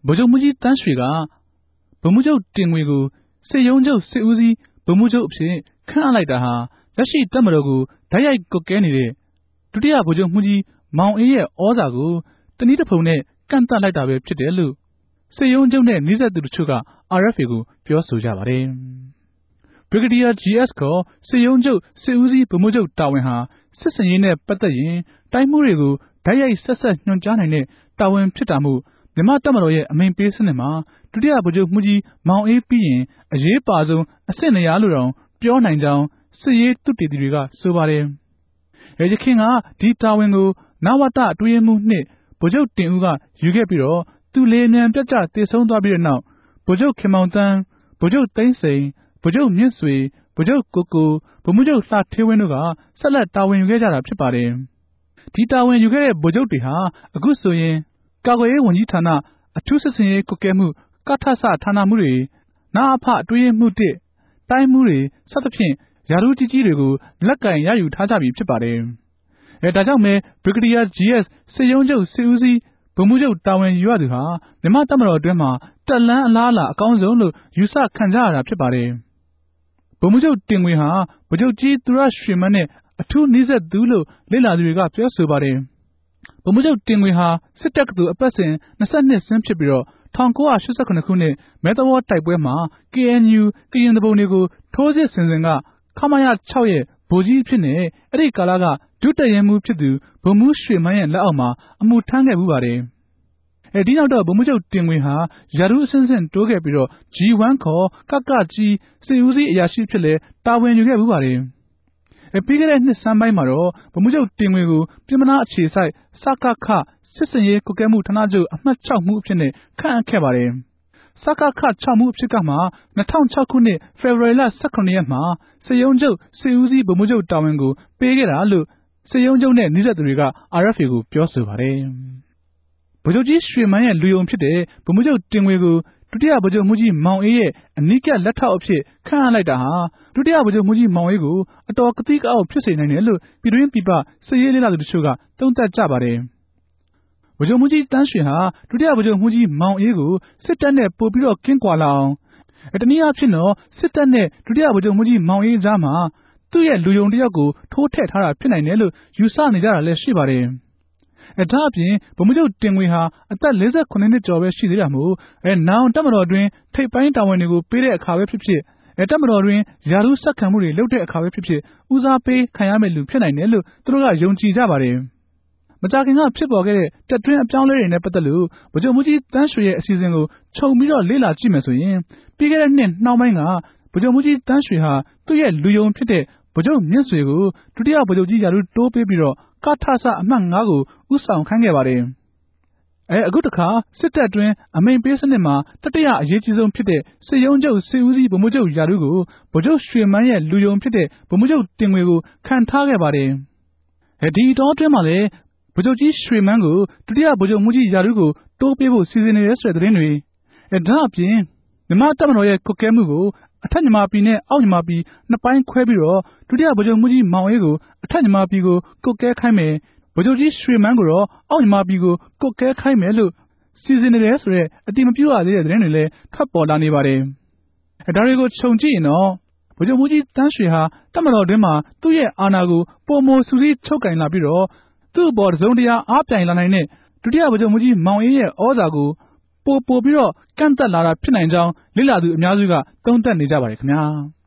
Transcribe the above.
ဗိုလ်ချုပ်မှူးကြီးတန်းရွှေကဗိုလ်မှူးချုပ်တင်ငွေကိုစစ်ရုံးချုပ်စစ်ဦးစီးဗိုလ်မှူးချုပ်အဖြစ်ခန့်အပ်လိုက်တာဟာလက်ရှိတပ်မတော်ကိုဓာတ်ရိုက်ကွပ်ကဲနေတဲ့ဒုတိယဗိုလ်ချုပ်မှူးကြီးမောင်အေးရဲ့ဩဇာကိုတနည်းတစ်ဖုံနဲ့ကန့်သတ်လိုက်တာပဲဖြစ်တယ်လို့စစ်ရုံးချုပ်နဲ့နှိစက်သူတချို့က RFA ကိုပြောဆိုကြပါတယ်။ Brigadier GS ခေါ်စစ်ရုံးချုပ်စစ်ဦးစီးဗိုလ်မှူးချုပ်တာဝန်ဟာစစ်စင်ရေးနဲ့ပတ်သက်ရင်တိုင်းမှူးတွေကိုဓာတ်ရိုက်ဆက်ညွှန်ကြားနိုင်တဲ့တာဝန်ဖြစ်တာမို့မြန်မာတပ်မတော်ရဲ့အမိန့်ပေးစနစ်မှာဒုတိယဗိုလ်ချုပ်မှူးကြီးမောင်အေးပြီးရင်အရေးပါဆုံးအဆင့်နေရာလို့တောင်ပြောနိုင်ကြောင်းစစ်ရေးသုတေသီတွေကဆိုပါတယ်။ယခင်ကဒီတာဝန်ကိုနဝတအတွင်းရေးမှူး2ဗိုလ်ချုပ်တင်ဦးကယူခဲ့ပြီးတော့သူလေအမြန်ပြတ်ကျသေဆုံးသွားပြီးတဲ့နောက်ဗိုလ်ချုပ်ခင်မောင်သန်းဗိုလ်ချုပ်သိန်းစိန်ဗိုလ်ချုပ်မြင့်ဆွေဗိုလ်ချုပ်ကိုကိုဗိုလ်မှူးချုပ်လှဌေးဝင်းတို့ကဆက်လက်တာဝန်ယူခဲ့ကြတာဖြစ်ပါတယ်။ဒီတာဝန်ယူခဲ့တဲ့ဗိုလ်ချုပ်တွေဟာအခုဆိုရင်ကာကွယ်ရေးဝန်ကြီးဌာနအထူးစစ်ဆင်ရေးကွပ်ကဲမှုကထစဌာနမှူးတွေနအဖအတွင်းရေးမှူး1တိုင်းမှူးတွေစသဖြင့်ရာထူးကြီးကြီးတွေကိုလက်ကင်ရယူထားကြပြီဖြစ်ပါတယ်။ဒါကြောင့်ပဲ Brigadier GS စစ်ရုံးချုပ်စစ်ဦးစီးဗိုလ်မှူးချုပ်တာဝန်ယူရသူဟာမြန်မာတပ်မတော်အတွင်းမှာတက်လန်းအလားအလာအကောင်းဆုံးလို့ယူဆခံကြရတာဖြစ်ပါတယ်။ဗိုလ်မှူးချုပ်တင်ငွေဟာဗိုလ်ချုပ်ကြီးသူရရွှေမန်းနဲ့အထူးနှိစက်သူလို့လေ့လာသူတွေကပြောဆိုပါတယ်။ဗိုလ်မှူးချုပ်တင်ငွေဟာစစ်တက္ကသိုလ်အပတ်စဉ်22ဆင်းဖြစ်ပြီးတော့1988ခုနှစ်မဲသဝေါတိုက်ပွဲမှာ KNU ကရင်သူပုန်တွေကိုထိုးစစ်ဆင်စဉ်ကခမရ6ရဲ့ဗိုလ်ကြီးအဖြစ်နဲ့အဲ့ဒီကာလကဒုတပ်ရင်းမှူးဖြစ်သူဗိုလ်မှူးရွှေမန်းရဲ့လက်အောက်မှာအမှုထမ်းခဲ့မှုပါတယ်။ဒီနောက်တော့ဗိုလ်မှူးချုပ်တင်ငွေဟာရာထူးအဆင့်ဆင့်တိုးခဲ့ပြီးတော့ G1 ခေါ်ကကကြီးစစ်ဦးစီးအရာရှိဖြစ်လဲတာဝန်ယူခဲ့မှုပါတယ်။ပြီးခဲ့တဲ့နှစ်ဆန်းပိုင်းမှာတော့ဗိုလ်မှူးချုပ်တင်ငွေကိုပြည်မနာအခြေစိုက်စကခစစ်စင်ရေးကွပ်ကဲမှုဌာနချုပ်အမှတ်6မှူးအဖြစ်နဲ့ခန့်အပ်ခဲ့ပါတယ်။စကခ6မှူးအဖြစ်ကမှ2006ခုနှစ်ဖေဖော်ဝါရီလ18ရက်မှာစစ်ရုံးချုပ်စစ်ဦးစီးဗိုလ်မှူးချုပ်တာဝန်ကိုပေးခဲ့တာလို့စစ်ရုံးချုပ်နဲ့နှိစက်သူတွေက RFA ကိုပြောဆိုပါတယ်။ဗိုလ်ချုပ်ကြီးရွှေမန်းရဲ့လူယုံဖြစ်တဲ့ဗိုလ်မှူးချုပ်တင်ငွေကိုဒုတိယဗိုလ်ချုပ်မှူးကြီးမောင်အေးရဲ့အနီးကပ်လက်ထောက်အဖြစ်ခန့်အပ်လိုက်တာဟာဒုတိယဗိုလ်ချုပ်မှူးကြီးမောင်အေးကိုအတော်ကသိကအောက်ဖြစ်စေနိုင်တယ်လို့ပြည်တွင်းပြည်ပစစ်ရေးလေ့လာသူတချို့ကသုံးသပ်ကြပါတယ်။ဗိုလ်ချုပ်မှူးကြီးတန်းရွှေဟာဒုတိယဗိုလ်ချုပ်မှူးကြီးမောင်အေးကိုစစ်တပ်နဲ့ပို့ပြီးတော့ကင်းကွာလာအောင်တနည်းအားဖြင့်တော့စစ်တပ်နဲ့ဒုတိယဗိုလ်ချုပ်မှူးကြီးမောင်အေးကြားမှာသူ့ရဲ့လူယုံတစ်ယောက်ကိုထိုးထည့်ထားတာဖြစ်နိုင်တယ်လို့ယူဆနေကြတာလည်းရှိပါတယ်။ဒါအပြင်ဗိုလ်မှူးချုပ်တင်ငွေဟာအသက်48နှစ်ကျော်ပဲရှိသေးတာမို့နောင်တပ်မတော်အတွင်းထိပ်ပိုင်းတာဝန်တွေကိုပေးတဲ့အခါပဲဖြစ်ဖြစ်တပ်မတော်တွင်ရာထူးဆက်ခံမှုတွေလုပ်တဲ့အခါပဲဖြစ်ဖြစ်ဦးစားပေးခံရမယ့်လူဖြစ်နိုင်တယ်လို့သူတို့ကယုံကြည်ကြပါတယ်။မကြာခင်ကဖြစ်ပေါ်ခဲ့တဲ့တပ်တွင်းအပြောင်းအလဲတွေနဲ့ပတ်သက်လို့ဗိုလ်ချုပ်မှူးကြီးတန်းရွှေရဲ့အစီအစဉ်ကိုခြုံပြီးတော့လေ့လာကြည့်မယ်ဆိုရင်ပြီးခဲ့တဲ့နှစ်နှောင်းပိုင်းကဗိုလ်ချုပ်မှူးကြီးတန်းရွှေဟာသူ့ရဲ့လူယုံဖြစ်တဲ့ဗိုလ်ချုပ်မြင့်ဆွေကိုဒုတိယဗိုလ်ချုပ်ကြီးရာထူးတိုးပေးပြီးတော့ကထစအမှတ်5ကိုဦးဆောင်ခိုင်းခဲ့ပါတယ်။အခုတခါစစ်တပ်အတွင်းအမိန့်ပေးစနစ်မှာတတိယအရေးကြီးဆုံးဖြစ်တဲ့စစ်ရုံးချုပ်စစ်ဦးစီးဗိုလ်မှူးချုပ်ရာထူးကိုဗိုလ်ချုပ်ရွှေမန်းရဲ့လူယုံဖြစ်တဲ့ဗိုလ်မှူးချုပ်တင်ငွေကိုခံထားခဲ့ပါတယ်။ဒီတောအတွင်းမှာလည်းဗိုလ်ချုပ်ကြီးရွှေမန်းကိုဒုတိယဗိုလ်ချုပ်မှူးကြီးရာထူးကိုတိုးပေးဖို့စီစဉ်နေတယ်ဆိုတဲ့သတင်းတွေဒါအပြင်မြန်မာတပ်မတော်ရဲ့ကွပ်ကဲမှုကိုအထက်မြန်မာပြည်နဲ့အောက်မြန်မာပြည်နှစ်ပိုင်းခွဲပြီးတော့ဒုတိယဗိုလ်ချုပ်မှူးကြီးမောင်အေးကိုအထက်မြန်မာပြည်ကိုကွပ်ကဲခိုင်းမယ်ဗိုလ်ချုပ်ကြီးရွှေမန်းကိုတော့အောက်မြန်မာပြည်ကိုကွပ်ကဲခိုင်းမယ်လို့စီစဉ်နေတယ်ဆိုတဲ့အတည်မပြုရသေးတဲ့သတင်းတွေလည်းထွက်ပေါ်လာနေပါတယ်။ဒါတွေကိုခြုံကြည့်ရင်တော့ဗိုလ်ချုပ်မှူးကြီးတန်းရွှေဟာတပ်မတော်တွင်းမှာသူ့ရဲ့အာဏာကိုပိုမိုစုစည်းချုပ်ကင်လာပြီးတော့သူ့အပေါ်တစုံတရာအားပြိုင်လာနိုင်တဲ့ဒုတိယဗိုလ်ချုပ်မှူးကြီးမောင်အေးရဲ့ဩဇာကိုပိုပြီးတော့ကန့်သက်လာတာဖြစ်နိုင်ကြောင်းလေ့လာသူအများစုကသုံးသပ်နေကြပါတယ်ခင်ဗျာ။